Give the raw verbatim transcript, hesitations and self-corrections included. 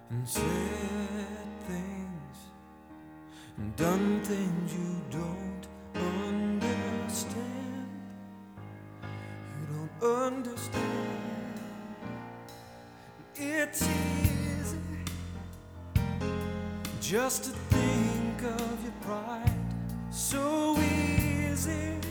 and said things and done things you don't understand. You don't understand. It's easy just to think of your pride. So easy